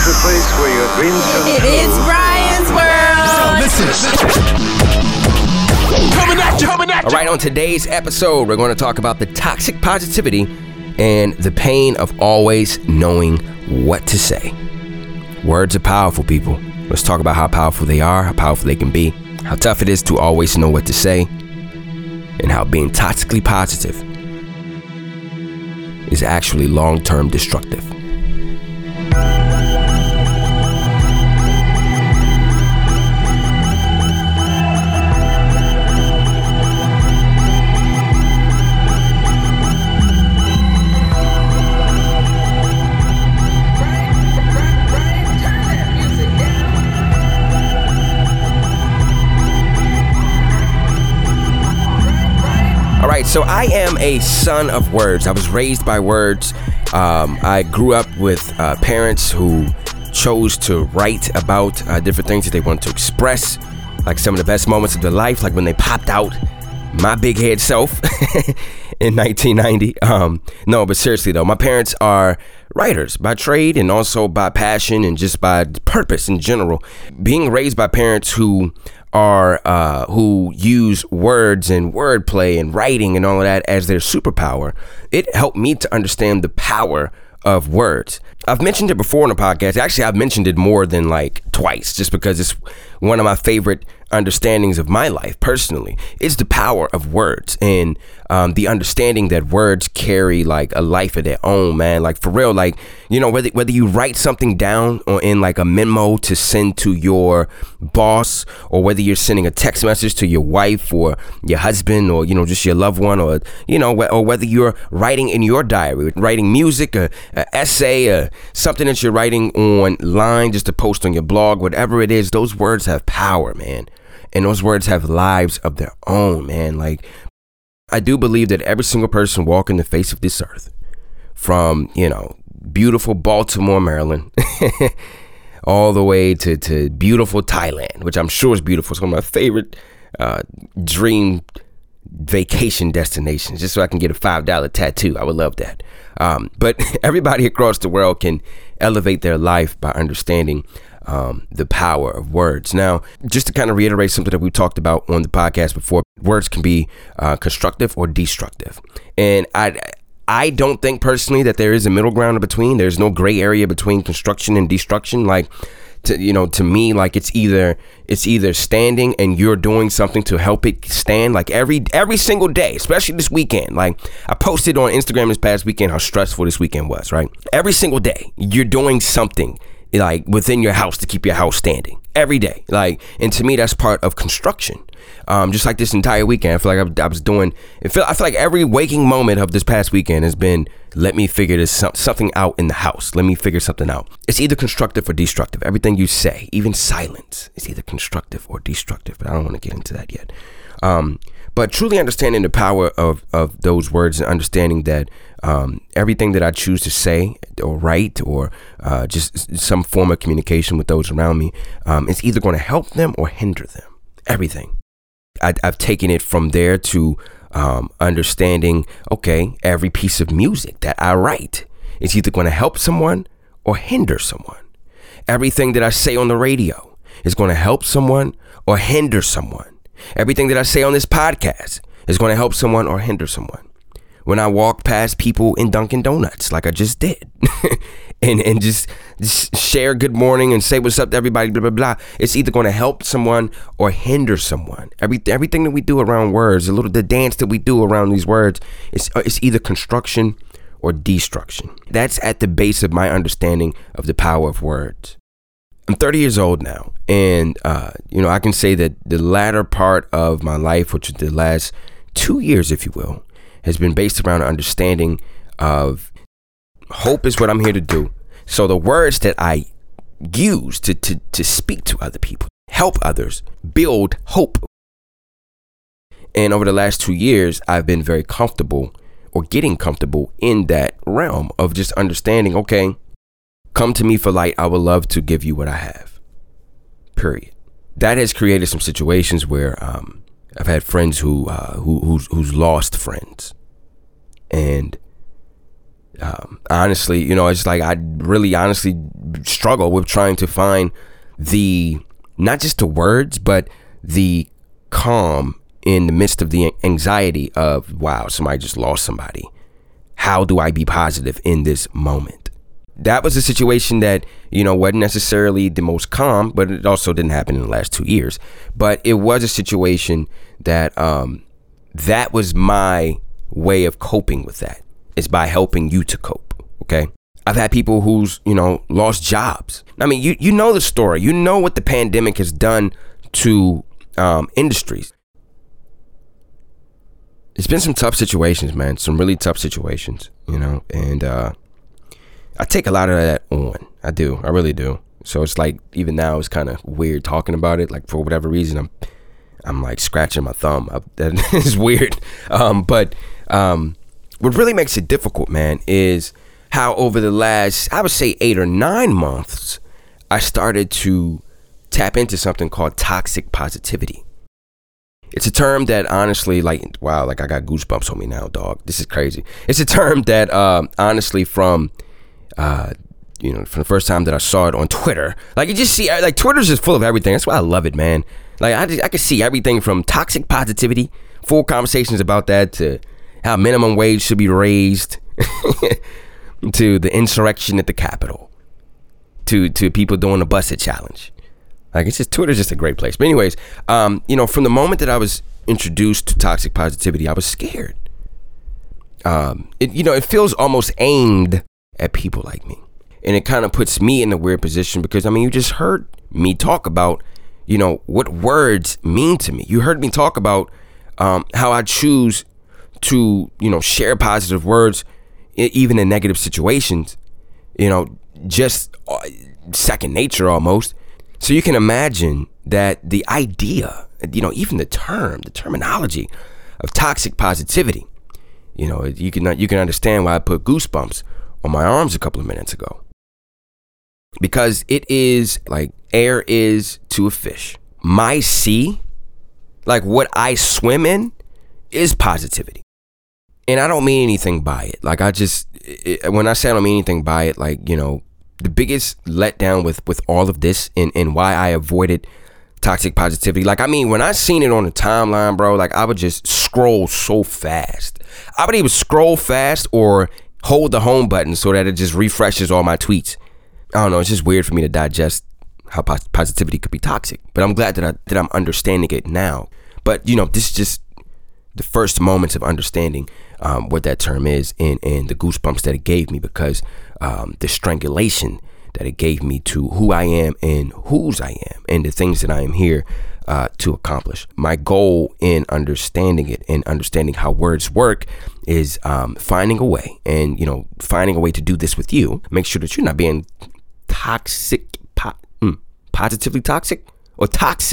the place where your dreams come true. It is Brian's World. So listen. Coming at you. All right, on today's episode, we're going to talk about the toxic positivity and the pain of always knowing what to say. Words are powerful, people. Let's talk about how powerful they are, how powerful they can be, how tough it is to always know what to say, and how being toxically positive is actually long-term destructive. All right, so I am a son of words. I was raised by words. I grew up with parents who chose to write about different things that they wanted to express, like some of the best moments of their life, like when they popped out my big head self in 1990. No, but seriously though, my parents are writers by trade and also by passion and just by purpose in general. Being raised by parents who use words and wordplay and writing and all of that as their superpower, it helped me to understand the power of words. I've mentioned it before on the podcast. Actually, I've mentioned it more than like twice, just because it's one of my favorite understandings of my life personally. It's the power of words and the understanding that words carry like a life of their own, man. Like for real, like, you know, whether you write something down or in like a memo to send to your boss, or whether you're sending a text message to your wife or your husband, or, you know, just your loved one, or, you know, or whether you're writing in your diary, writing music, a essay, something that you're writing online just to post on your blog, whatever it is, those words have power, man. And those words have lives of their own, man. Like, I do believe that every single person walking the face of this earth, from, you know, beautiful Baltimore, Maryland, all the way to beautiful Thailand, which I'm sure is beautiful. It's one of my favorite dream vacation destinations, just so I can get a $5 tattoo. I would love that. But everybody across the world can elevate their life by understanding the power of words. Now, just to kind of reiterate something that we talked about on the podcast before, words can be constructive or destructive. And I don't think personally that there is a middle ground in between. There's no gray area between construction and destruction. Like, to me, like it's either standing and you're doing something to help it stand, like every single day, especially this weekend. Like, I posted on Instagram this past weekend how stressful this weekend was, right? Every single day you're doing something like within your house to keep your house standing every day. Like, and to me, that's part of construction. Just like this entire weekend, I feel like I feel like every waking moment of this past weekend has been, let me figure something out in the house. Let me figure something out. It's either constructive or destructive. Everything you say, even silence, is either constructive or destructive. But I don't want to get into that yet. But truly understanding the power of those words and understanding that everything that I choose to say or write or just some form of communication with those around me, it's either going to help them or hinder them. Everything. I've taken it from there to understanding, okay, every piece of music that I write is either going to help someone or hinder someone. Everything that I say on the radio is going to help someone or hinder someone. Everything that I say on this podcast is going to help someone or hinder someone. When I walk past people in Dunkin' Donuts, like I just did, and just share good morning and say what's up to everybody, blah, blah, blah, it's either going to help someone or hinder someone. Everything that we do around words, the dance that we do around these words, it's either construction or destruction. That's at the base of my understanding of the power of words. I'm 30 years old now, and I can say that the latter part of my life, which is the last 2 years, if you will, has been based around an understanding of hope is what I'm here to do. So the words that I use to speak to other people, help others, build hope. And over the last 2 years, I've been very comfortable or getting comfortable in that realm of just understanding, okay, come to me for light. I would love to give you what I have. Period. That has created some situations where I've had friends who's lost friends, and honestly, it's like I'd really honestly struggle with trying to find not just the words, but the calm in the midst of the anxiety of, wow, somebody just lost somebody. How do I be positive in this moment? That was a situation that, wasn't necessarily the most calm, but it also didn't happen in the last 2 years. But it was a situation that that was my way of coping with that, is by helping you to cope. Okay. I've had people who's, lost jobs. I mean, you know the story. You know what the pandemic has done to industries. It's been some tough situations, man. Some really tough situations, and I take a lot of that on. I do. I really do. So it's like, even now it's kind of weird talking about it. Like, for whatever reason, I'm like scratching my thumb. That is weird. But what really makes it difficult, man, is how over the last, I would say 8 or 9 months, I started to tap into something called toxic positivity. It's a term that honestly, wow, I got goosebumps on me now, dog. This is crazy. It's a term that honestly from the first time that I saw it on Twitter, you just see, Twitter's just full of everything. That's why I love it, man. I can see everything from toxic positivity, full conversations about that, to how minimum wage should be raised, to the insurrection at the Capitol, to people doing the Busted Challenge. It's just, Twitter's just a great place. But anyways, from the moment that I was introduced to toxic positivity, I was scared. It feels almost aimed at people like me. And it kind of puts me in a weird position because, you just heard me talk about, what words mean to me. You heard me talk about how I choose to, share positive words, even in negative situations, just second nature almost. So you can imagine that the idea, even the terminology of toxic positivity, you can understand why I put goosebumps on my arms a couple of minutes ago. Because it is like air is to a fish. My sea, what I swim in, is positivity. And I don't mean anything by it. When I say I don't mean anything by it, the biggest letdown with all of this and why I avoided toxic positivity. When I seen it on the timeline, bro, I would just scroll so fast. I would either scroll fast or hold the home button so that it just refreshes all my tweets. I don't know. It's just weird for me to digest how positivity could be toxic. But I'm glad that I'm understanding it now. But, this is just the first moments of understanding what that term is and the goosebumps that it gave me, because the strangulation that it gave me to who I am and whose I am and the things that I am here to accomplish. My goal in understanding it and understanding how words work is finding a way to do this with you. Make sure that you're not being positively toxic or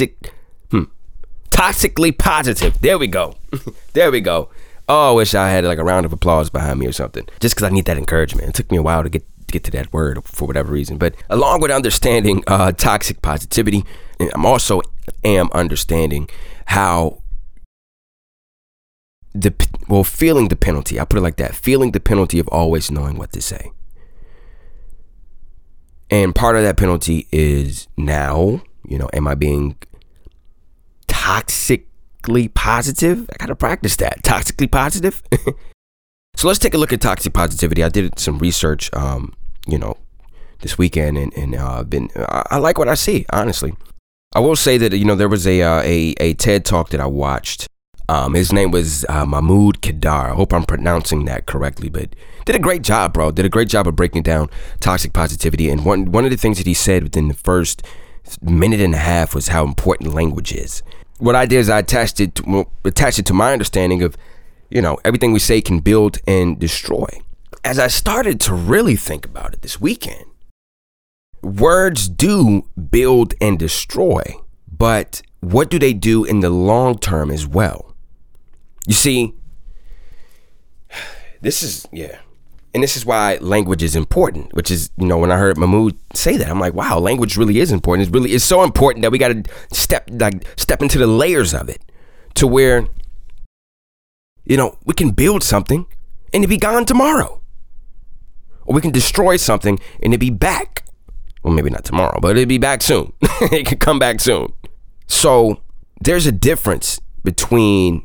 toxically positive. There we go. There we go. Oh, I wish I had a round of applause behind me or something, just because I need that encouragement. It took me a while to get to that word for whatever reason. But along with understanding toxic positivity, I'm also understanding how feeling the penalty. I put it like that, feeling the penalty of always knowing what to say. And part of that penalty is now, am I being toxically positive? I gotta practice that. Toxically positive. So let's take a look at toxic positivity. I did some research, this weekend, and I like what I see. Honestly, I will say that there was a TED talk that I watched. His name was Mahmoud Kedar. I hope I'm pronouncing that correctly, but did a great job, bro. Did a great job of breaking down toxic positivity. And one of the things that he said within the first minute and a half was how important language is. What I did is I attached it to my understanding of, everything we say can build and destroy. As I started to really think about it this weekend, words do build and destroy, but what do they do in the long term as well? You see, this is why language is important, which is, when I heard Mahmoud say that, I'm like, wow, language really is important. It's so important that we got to step into the layers of it to where, we can build something and it be gone tomorrow. Or we can destroy something and it be back Well, maybe not tomorrow, but it'll be back soon. It can come back soon. So there's a difference between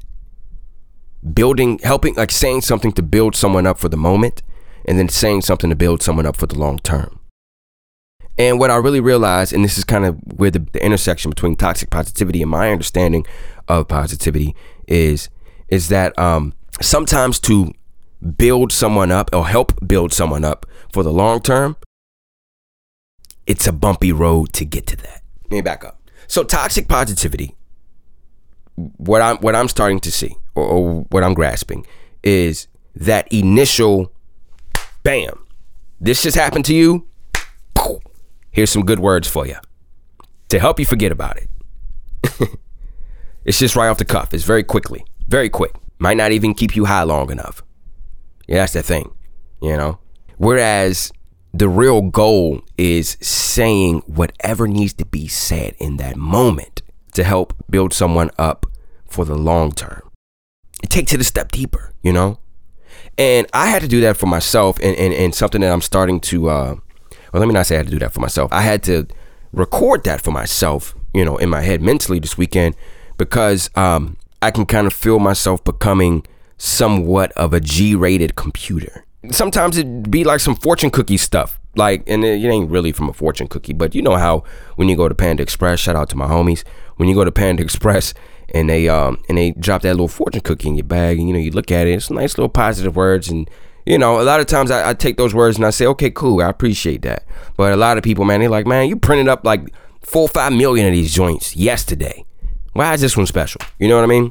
helping, like saying something to build someone up for the moment, and then saying something to build someone up for the long term. And what I really realized, and this is kind of where the intersection between toxic positivity and my understanding of positivity is that sometimes to build someone up or help build someone up for the long term, it's a bumpy road to get to that. Let me back up. So toxic positivity, what I'm starting to see or what I'm grasping is that initial bam, this just happened to you. Here's some good words for you to help you forget about it. It's just right off the cuff. It's very quick. Might not even keep you high long enough. Yeah, that's the thing, Whereas the real goal is saying whatever needs to be said in that moment to help build someone up for the long term. It takes it a step deeper, And I had to do that for myself and something that I'm starting to, well, let me not say I had to do that for myself. I had to record that for myself, in my head mentally this weekend because I can kind of feel myself becoming somewhat of a G-rated computer. Sometimes it'd be like some fortune cookie stuff. And it ain't really from a fortune cookie, but you know how when you go to Panda Express, shout out to my homies, when you go to Panda Express and they drop that little fortune cookie in your bag and, you look at it, it's nice little positive words. And, a lot of times I take those words and I say, okay, cool, I appreciate that. But a lot of people, man, they're like, man, you printed up like 4 or 5 million of these joints yesterday. Why is this one special? You know what I mean?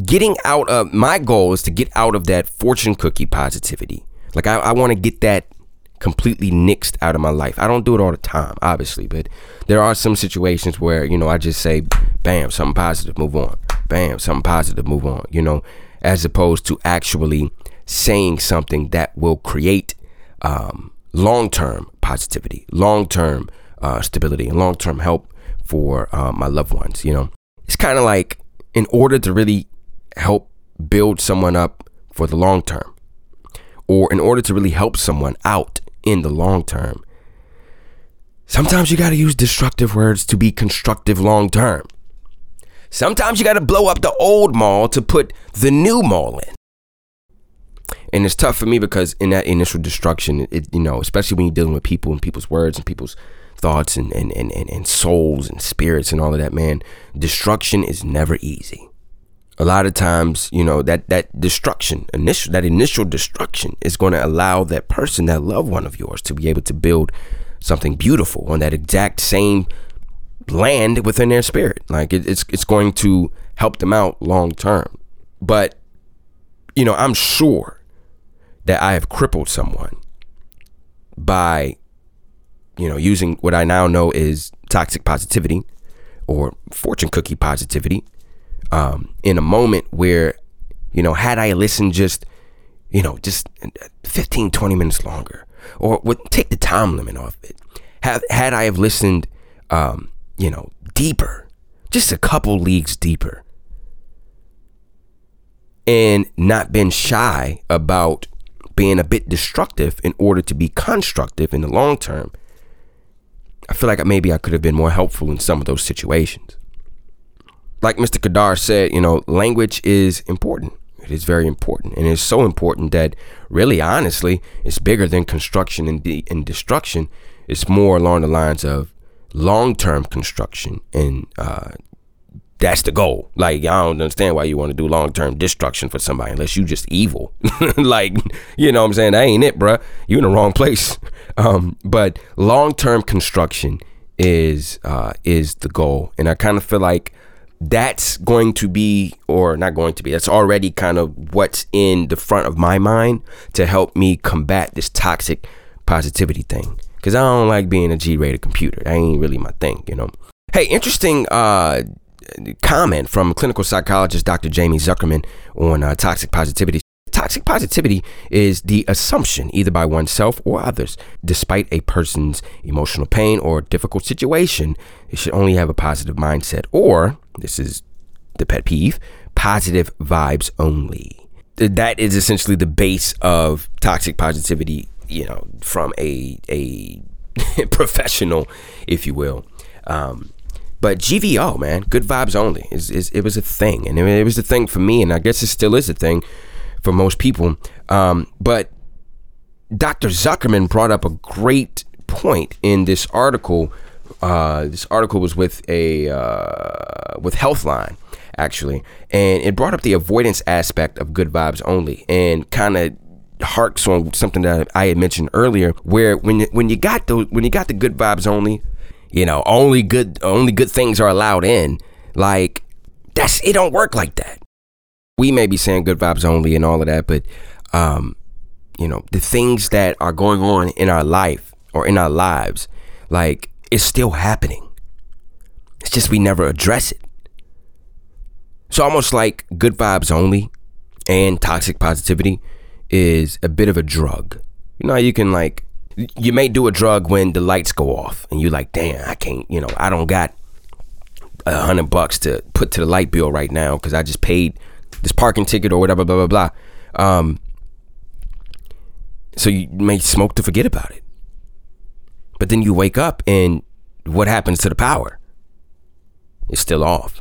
My goal is to get out of that fortune cookie positivity. Like I want to get that completely nixed out of my life. I don't do it all the time, obviously, but there are some situations where, I just say, bam, something positive, move on. Bam, something positive, move on, as opposed to actually saying something that will create long-term positivity, long-term stability, and long-term help for my loved ones, It's kind of like in order to really help build someone up for the long term, or in order to really help someone out in the long term, sometimes you got to use destructive words to be constructive long term. Sometimes you got to blow up the old mall to put the new mall in. And it's tough for me because in that initial destruction, especially when you're dealing with people and people's words and people's thoughts and souls and spirits and all of that, man, destruction is never easy. A lot of times, that destruction, that initial destruction is going to allow that person, that loved one of yours, to be able to build something beautiful on that exact same land within their spirit. Like it's going to help them out long term. But, I'm sure that I have crippled someone by, using what I now know is toxic positivity or fortune cookie positivity. In a moment where, had I listened just 15, 20 minutes longer, or take the time limit off it, had I have listened, deeper, just a couple leagues deeper, and not been shy about being a bit destructive in order to be constructive in the long term, I feel like maybe I could have been more helpful in some of those situations. Like Mr. Kadar said, language is important. It is very important. And it's so important that really, honestly, it's bigger than construction and destruction. It's more along the lines of long-term construction. And that's the goal. Like, I don't understand why you want to do long-term destruction for somebody unless you just evil. Like, you know what I'm saying? That ain't it, bruh. You in the wrong place. But long-term construction is the goal. And I kind of feel like that's going to be, or not going to be, that's already kind of what's in the front of my mind to help me combat this toxic positivity thing. Because I don't like being a G-rated computer. That ain't really my thing, Hey, interesting comment from clinical psychologist Dr. Jamie Zuckerman on toxic positivity. Toxic positivity is the assumption, either by oneself or others, despite a person's emotional pain or difficult situation, they should only have a positive mindset, or, this is the pet peeve, positive vibes only. That is essentially the base of toxic positivity, from a professional, if you will. But GVO, man, good vibes only, it was a thing. And it was a thing for me, and I guess it still is a thing for most people. But Dr. Zuckerman brought up a great point in this article. This article was with Healthline, actually, and it brought up the avoidance aspect of good vibes only, and kind of harks on something that I had mentioned earlier, where when you got the good vibes only, only good things are allowed in. Like, it don't work like that. We may be saying good vibes only and all of that, but the things that are going on in our life or in our lives, like, it's still happening. It's just we never address it. So almost like good vibes only and toxic positivity is a bit of a drug. You can, like, you may do a drug when the lights go off and you're like, damn, I can't, I don't got $100 to put to the light bill right now because I just paid this parking ticket or whatever, blah, blah, blah. So you may smoke to forget about it. But then you wake up and what happens to the power? It's still off,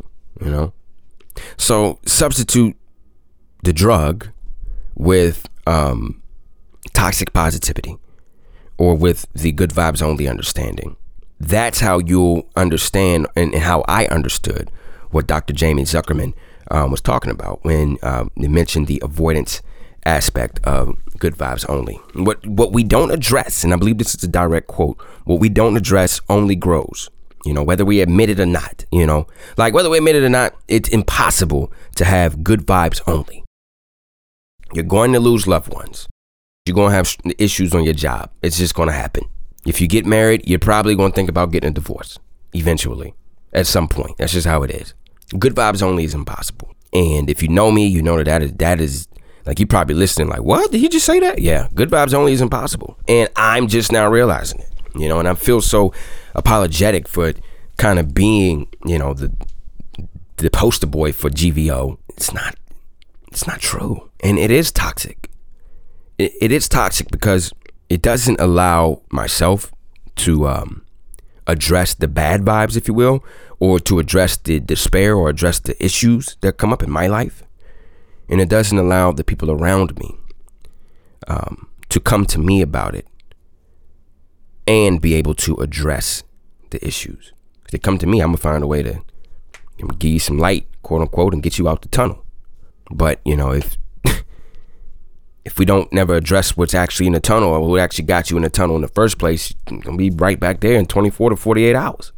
So substitute the drug with toxic positivity or with the good vibes only understanding. That's how you'll understand, and how I understood what Dr. Jamie Zuckerman was talking about when he mentioned the avoidance aspect of good vibes only. What we don't address, and I believe this is a direct quote, what we don't address only grows. Whether we admit it or not, like whether we admit it or not, it's impossible to have good vibes only. You're going to lose loved ones. You're going to have issues on your job. It's just going to happen. If you get married, you're probably going to think about getting a divorce eventually at some point. That's just how it is. Good vibes only is impossible. And if you know me, you know that is like, you're probably listening like, what? Did he just say that? Yeah, good vibes only is impossible. And I'm just now realizing it, and I feel so apologetic for kind of being, the poster boy for GVO. It's not true. And it is toxic. It is toxic because it doesn't allow myself to address the bad vibes, if you will, or to address the despair or address the issues that come up in my life. And it doesn't allow the people around me to come to me about it and be able to address the issues. If they come to me, I'm going to find a way to give you some light, quote unquote, and get you out the tunnel. But, if we don't never address what's actually in the tunnel or what actually got you in the tunnel in the first place, you're going to be right back there in 24 to 48 hours.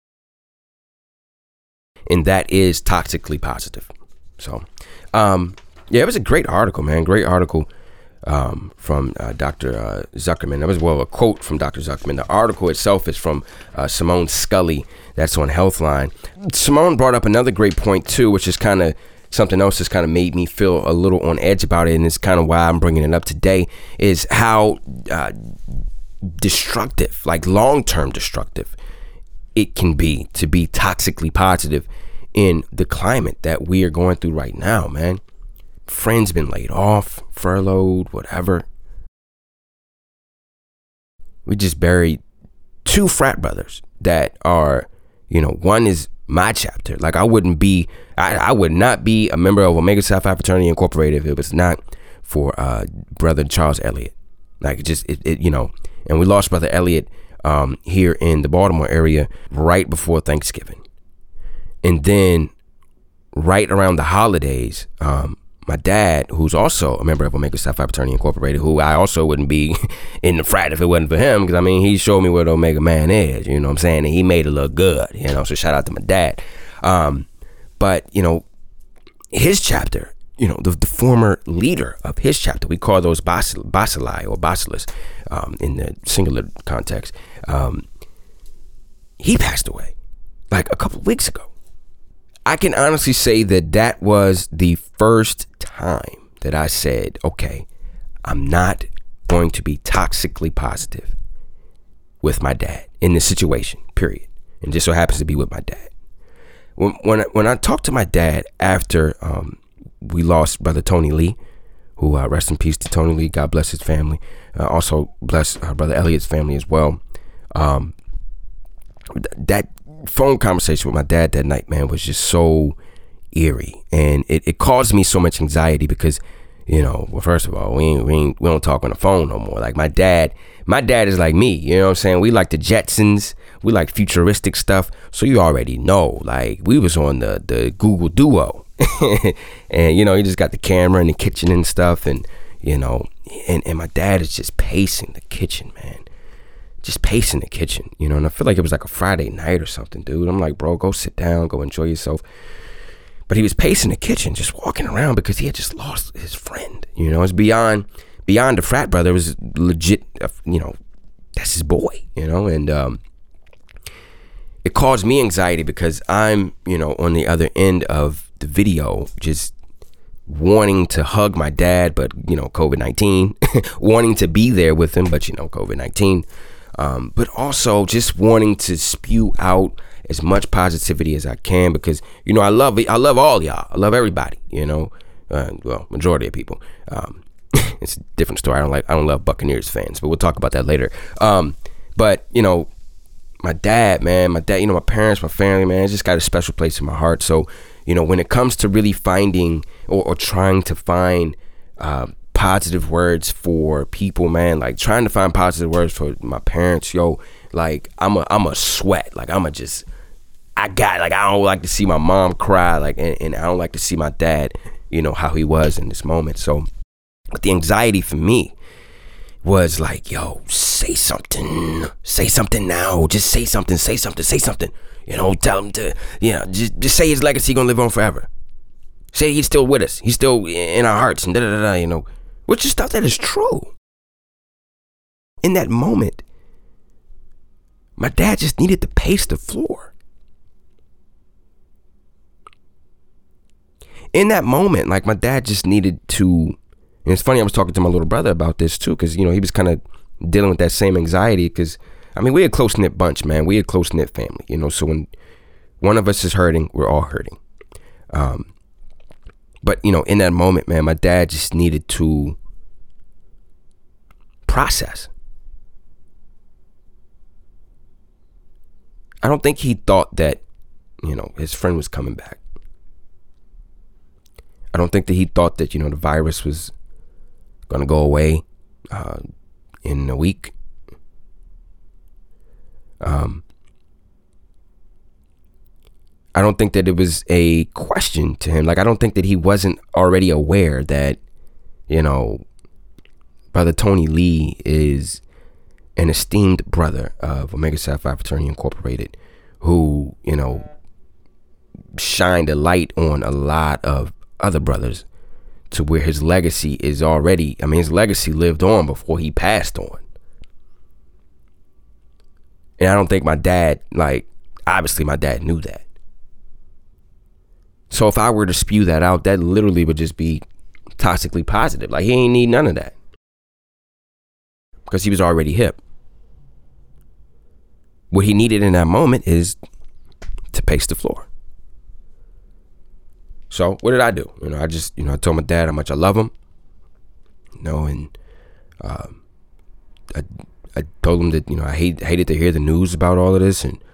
And that is toxically positive. So, it was a great article, man. Great article from Dr. Zuckerman. That was, a quote from Dr. Zuckerman. The article itself is from Simone Scully. That's on Healthline. Simone brought up another great point, too, which is kind of something else that's kind of made me feel a little on edge about it, and it's kind of why I'm bringing it up today, is how destructive, like long-term destructive, it can be to be toxically positive in the climate that we are going through right now, man. Friends been laid off, furloughed, whatever. We just buried 2 frat brothers that are, one is my chapter. Like, I would not be a member of Omega Psi Phi Fraternity Incorporated if it was not for brother Charles Elliott. Like, and we lost brother Elliott here in the Baltimore area right before Thanksgiving. And then right around the holidays, my dad, who's also a member of Omega Psi Phi Fraternity Incorporated, who I also wouldn't be in the frat if it wasn't for him, because he showed me what Omega Man is, what I'm saying, and he made it look good, so shout out to my dad. But his chapter, the former leader of his chapter, we call those bacilli or bacillus in the singular context, he passed away like a couple of weeks ago. I can honestly say that was the first time that I said, okay, I'm not going to be toxically positive with my dad in this situation, period. And just so happens to be with my dad. When I talked to my dad after we lost brother Tony Lee, who rest in peace to Tony Lee, God bless his family. Also bless brother Elliott's family as well. That phone conversation with my dad that night, man, was just so eerie, and it caused me so much anxiety because, well, first of all, we don't talk on the phone no more. Like my dad is like me, you know what I'm saying? We like the Jetsons, we like futuristic stuff, so you already know, like we was on the Google Duo, and he just got the camera in the kitchen and stuff, and and my dad is just pacing the kitchen, man. Just pacing the kitchen, and I feel like it was like a Friday night or something, dude. I'm like, bro, go sit down, go enjoy yourself. But he was pacing the kitchen, just walking around because he had just lost his friend. It's beyond the frat brother. It was legit, that's his boy, and it caused me anxiety because I'm, on the other end of the video, just wanting to hug my dad, but, COVID-19, wanting to be there with him, but, COVID-19. But also just wanting to spew out as much positivity as I can because, I love all y'all. I love everybody, well, majority of people. It's a different story. I don't love Buccaneers fans, but we'll talk about that later. But, my dad, man, my parents, my family, man, it's just got a special place in my heart. So, when it comes to really finding or trying to find, positive words for people, man, like trying to find positive words for my parents, like I'm a sweat, like I don't like to see my mom cry, like, and I don't like to see my dad, how he was in this moment. So but the anxiety for me was like, say something now, just say something, tell him to, just say his legacy gonna live on forever. Say he's still with us, he's still in our hearts, and which is stuff that is true. In that moment, my dad just needed to pace the floor. In that moment, like my dad just needed to, and it's funny, I was talking to my little brother about this too, because, he was kind of dealing with that same anxiety, because, we're a close-knit bunch, man. We're a close-knit family, so when one of us is hurting, we're all hurting. But, in that moment, man, my dad just needed to process. I don't think he thought that, his friend was coming back. I don't think that he thought that, the virus was going to go away in a week. I don't think that it was a question to him. Like, I don't think that he wasn't already aware that, Brother Tony Lee is an esteemed brother of Omega Psi Phi Fraternity Incorporated, who, shined a light on a lot of other brothers to where his legacy is already, his legacy lived on before he passed on. And I don't think my dad, obviously my dad knew that. So if I were to spew that out, that literally would just be toxically positive. Like, he ain't need none of that, because he was already hip. What he needed in that moment is to pace the floor. So what did I do? I told my dad how much I love him. And I told him that, I hated to hear the news about all of this. And,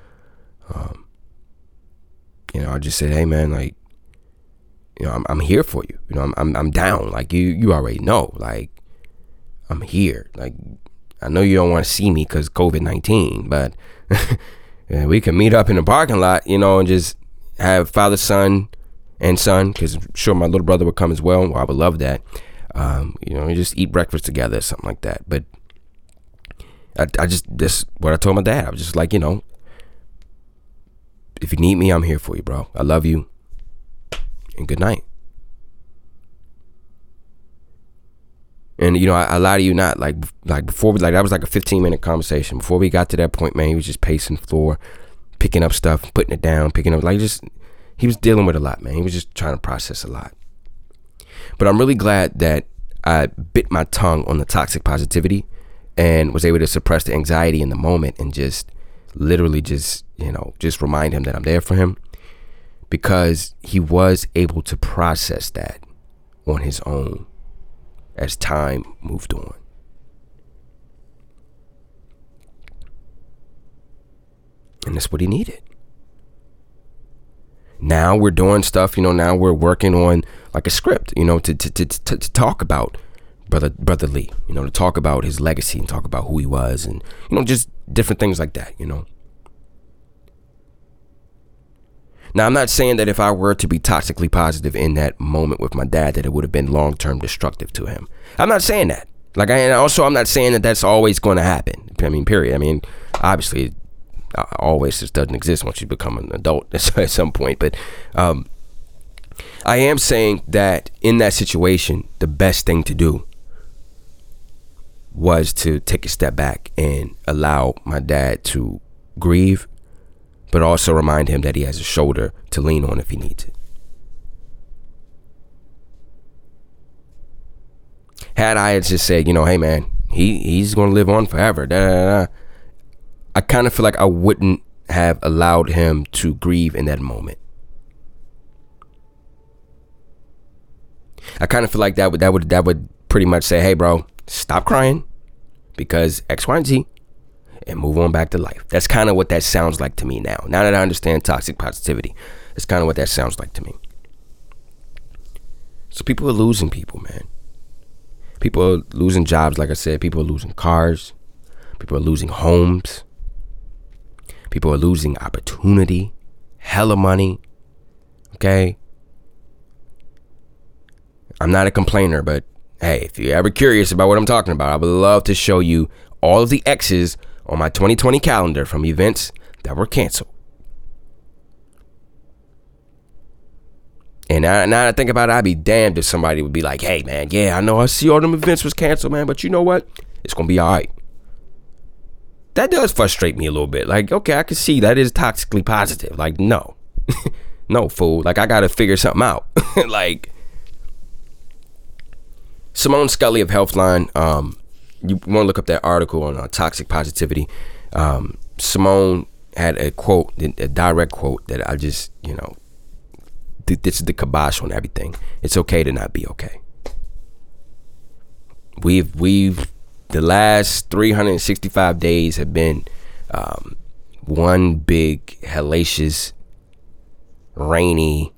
I just said, hey man, like, I'm here for you. I'm down. Like, you already know, like, I'm here. Like, I know you don't want to see me because COVID-19, but we can meet up in the parking lot, and just have father, son, and son, because I'm sure my little brother would come as well. I would love that. Just eat breakfast together or something like that. But this what I told my dad. I was just like, if you need me, I'm here for you, bro. I love you. And good night. And I lie to you not, like before we, that was like a 15-minute conversation. Before we got to that point, man, he was just pacing the floor, picking up stuff, putting it down, picking up, he was dealing with a lot, man. He was just trying to process a lot. But I'm really glad that I bit my tongue on the toxic positivity and was able to suppress the anxiety in the moment and just literally just remind him that I'm there for him, because he was able to process that on his own as time moved on. that's what he needed. Now we're doing stuff, now we're working on like a script, to talk about Brother Lee, to talk about his legacy and talk about who he was and, just different things like that, Now, I'm not saying that if I were to be toxically positive in that moment with my dad, that it would have been long-term destructive to him. I'm not saying that. I'm not saying that that's always going to happen. Period. Obviously, always just doesn't exist once you become an adult at some point. But I am saying that in that situation, the best thing to do was to take a step back and allow my dad to grieve, but also remind him that he has a shoulder to lean on if he needs it. Had I just said, hey man, he's going to live on forever, I kind of feel like I wouldn't have allowed him to grieve in that moment. I kind of feel like that would pretty much say, hey bro, stop crying because X, Y, and Z, and move on back to life. That's kind of what that sounds like to me now. Now that I understand toxic positivity, that's kind of what that sounds like to me. So people are losing people, man. People are losing jobs, like I said. People are losing cars. People are losing homes. People are losing opportunity, hella money. Okay? I'm not a complainer, but hey, if you're ever curious about what I'm talking about, I would love to show you all of the X's on my 2020 calendar from events that were canceled. And now I think about it, I'd be damned if somebody would be like, hey man, yeah, I know I see all them events was canceled, man, but you know what? It's going to be all right. That does frustrate me a little bit. Like, okay, I can see that is toxically positive. Like, no. No, fool. Like, I got to figure something out. Like, Simone Scully of Healthline, you want to look up that article on toxic positivity. Simone had a quote, a direct quote that I just, this is the kibosh on everything. It's okay to not be okay. We've the last 365 days have been one big hellacious, rainy,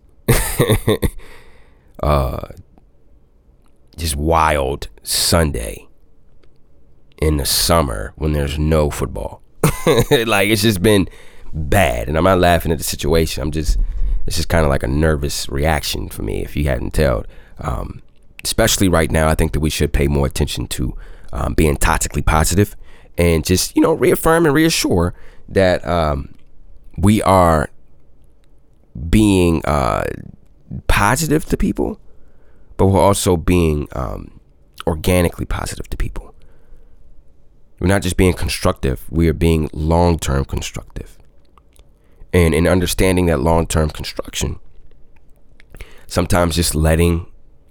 just wild Sunday in the summer when there's no football. Like, it's just been bad, and I'm not laughing at the situation. It's just kind of like a nervous reaction for me, if you hadn't told. Especially right now, I think that we should pay more attention to being toxically positive and just, reaffirm and reassure that we are being positive to people, but we're also being organically positive to people. We're not just being constructive, we are being long-term constructive. And in understanding that long-term construction, sometimes just letting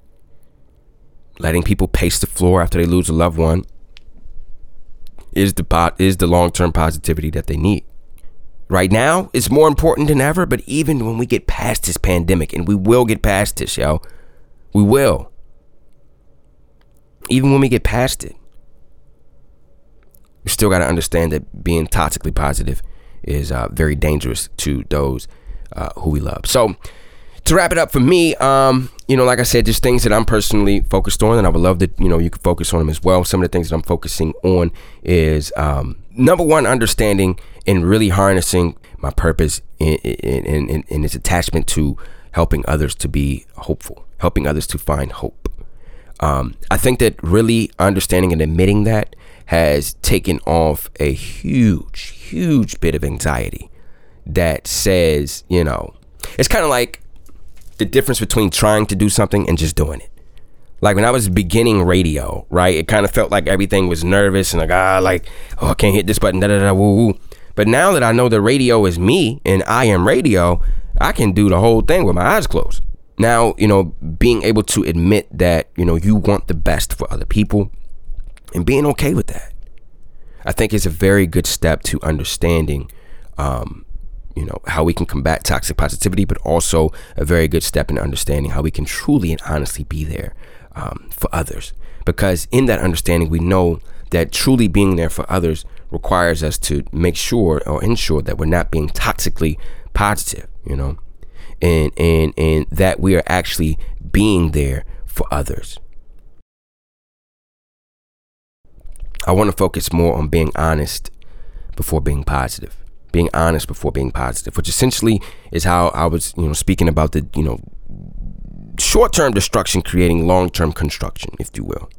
people pace the floor after they lose a loved one is the long-term positivity that they need. Right now, it's more important than ever, but even when we get past this pandemic, and we will get past this, yo, we will. Even when we get past it, we still got to understand that being toxically positive is very dangerous to those who we love. So to wrap it up for me, like I said, just things that I'm personally focused on, and I would love that, you could focus on them as well. Some of the things that I'm focusing on is, number one, understanding and really harnessing my purpose in its attachment to helping others to be hopeful, helping others to find hope. I think that really understanding and admitting that has taken off a huge bit of anxiety that says, it's kind of like the difference between trying to do something and just doing it. Like when I was beginning radio, right? It kind of felt like everything was nervous and I can't hit this button, woo woo. But now that I know the radio is me and I am radio, I can do the whole thing with my eyes closed. Now, being able to admit that, you want the best for other people and being okay with that, I think is a very good step to understanding, how we can combat toxic positivity, but also a very good step in understanding how we can truly and honestly be there for others. Because in that understanding, we know that truly being there for others requires us to make sure or ensure that we're not being toxically positive, you know, and that we are actually being there for others. I want to focus more on being honest before being positive. Being honest before being positive, which essentially is how I was, speaking about the, short-term destruction creating long-term construction, if you will.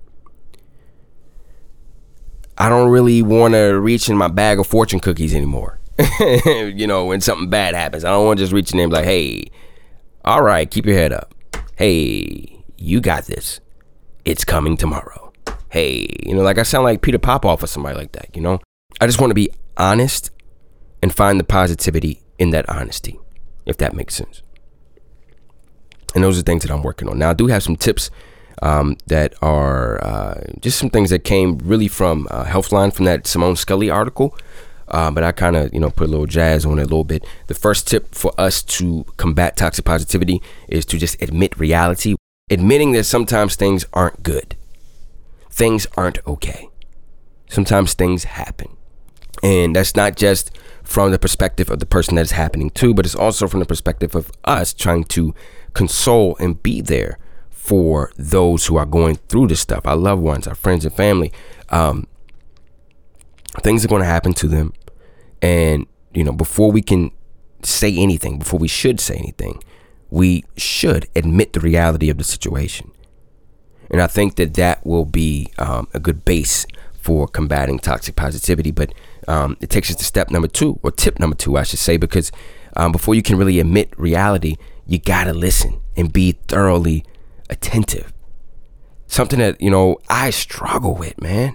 I don't really want to reach in my bag of fortune cookies anymore. When something bad happens, I don't want to just reach in there and be like, hey, all right, keep your head up. Hey, you got this. It's coming tomorrow. Hey, I sound like Peter Popoff or somebody like that, I just want to be honest and find the positivity in that honesty, if that makes sense. And those are things that I'm working on. Now, I do have some tips that are just some things that came really from Healthline, from that Simone Scully article. But I kind of, put a little jazz on it a little bit. The first tip for us to combat toxic positivity is to just admit reality. Admitting that sometimes things aren't good. Things aren't okay. Sometimes things happen. And that's not just from the perspective of the person that is happening to, but it's also from the perspective of us trying to console and be there for those who are going through this stuff, our loved ones, our friends and family. Things are going to happen to them. And, before we can say anything, before we should say anything, we should admit the reality of the situation. And I think that will be a good base for combating toxic positivity. But it takes us to step number 2, or tip number 2, I should say, because before you can really admit reality, you got to listen and be thoroughly attentive. Something that, I struggle with, man.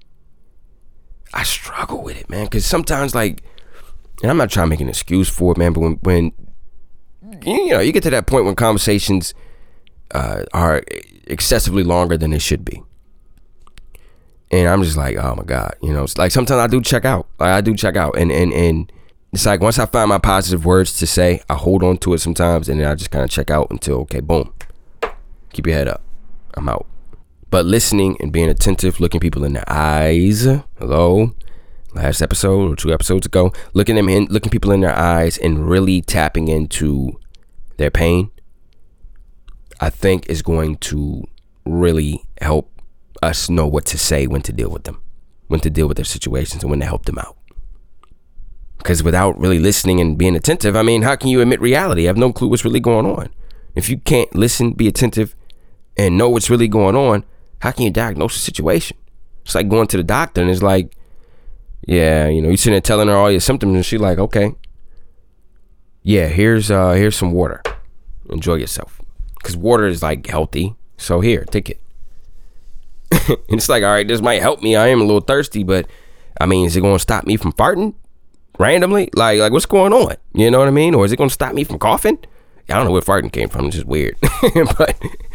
I struggle with it, man, because sometimes, and I'm not trying to make an excuse for it, man, but when you get to that point when conversations are excessively longer than they should be. And I'm just like, oh my God, it's like sometimes I do check out. And it's like once I find my positive words to say, I hold on to it sometimes, and then I just kind of check out until, okay, boom, keep your head up, I'm out. But listening and being attentive, looking people in the eyes, hello, last episode or 2 episodes ago, looking people in their eyes and really tapping into their pain, I think is going to really help us know what to say, when to deal with them, when to deal with their situations, and when to help them out. Because without really listening and being attentive, how can you admit reality? I have no clue what's really going on. If you can't listen, be attentive, and know what's really going on, how can you diagnose the situation? It's like going to the doctor and it's like, yeah, you sitting there telling her all your symptoms, and she's like, okay, yeah, here's some water. Enjoy yourself. Because water is healthy. So here, take it. And it's like, all right, this might help me. I am a little thirsty, but is it going to stop me from farting randomly? Like what's going on? You know what I mean? Or is it going to stop me from coughing? I don't know where farting came from. It's just weird. But,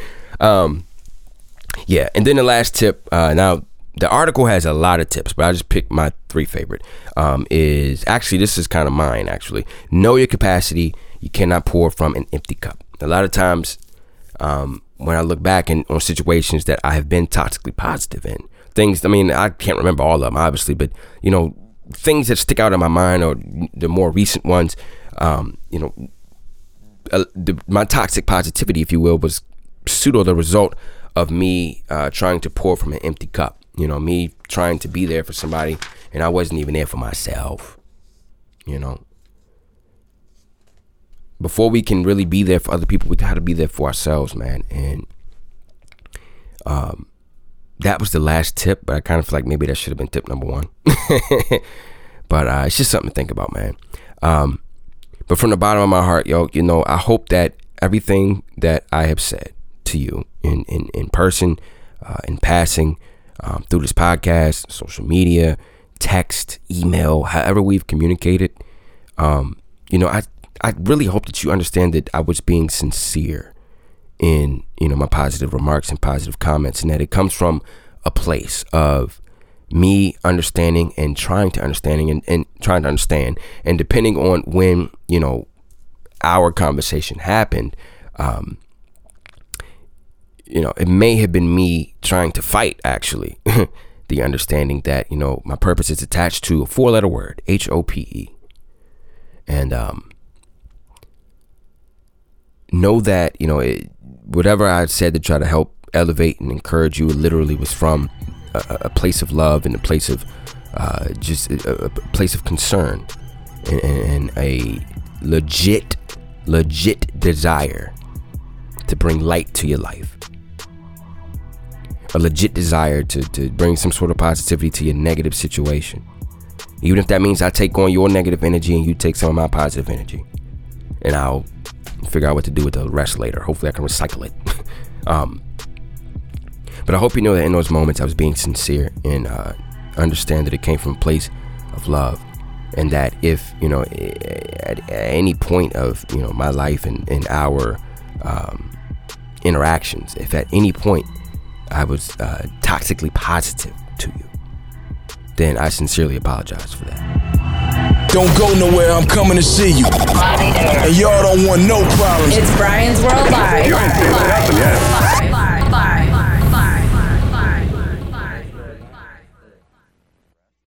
yeah. And then the last tip, now the article has a lot of tips, but I just picked my 3 favorite, is actually, this is kind of mine actually. Know your capacity. You cannot pour from an empty cup. A lot of times, when I look back on situations that I have been toxically positive in, things, I can't remember all of them obviously, but things that stick out in my mind, or the more recent ones, my toxic positivity, if you will, was pseudo the result of me trying to pour from an empty cup. Me trying to be there for somebody, and I wasn't even there for myself. Before we can really be there for other people, we got to be there for ourselves, man. And that was the last tip, but I kind of feel like maybe that should have been tip number 1. But it's just something to think about, man. But from the bottom of my heart, I hope that everything that I have said to you in person, in passing, through this podcast, social media, text, email, however we've communicated, I really hope that you understand that I was being sincere in, my positive remarks and positive comments, and that it comes from a place of me understanding and trying to understand and depending on when, our conversation happened, it may have been me trying to fight, actually, the understanding that, you know, my purpose is attached to a 4-letter word, HOPE. And know that, you know, whatever I said to try to help elevate and encourage you, it literally was from a place of love and a place of just a place of concern and a legit desire to bring light to your life. A legit desire to bring some sort of positivity to your negative situation. Even if that means I take on your negative energy and you take some of my positive energy. And I'll figure out what to do with the rest later. Hopefully I can recycle it. But I hope you know that in those moments I was being sincere and understand that it came from a place of love. And that if, you know, at any point of, you know, my life and our interactions, if at any point I was toxically positive to you, then I sincerely apologize for that. Don't go nowhere, I'm coming to see you. And y'all don't want no problems. It's Brian's World Live.